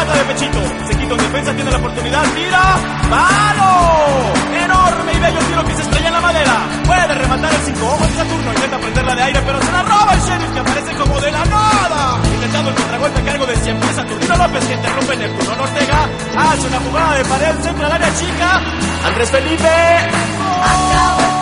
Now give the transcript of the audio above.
remata de pechito. Se quita un defensa, tiene la oportunidad, tira. ¡Palo! Enorme y bello tiro que se estrella en la madera. Puede rematar el 5. Ojo de Saturno, intenta prenderla de aire, pero se la roba el Sheriff, que aparece como de la nada. Intentando el contragolpe a cargo de Siempre Saturnino López, que interrumpe Neptuno Ortega. Hace una jugada de pared, centra al área chica. Andrés Felipe. Acabó.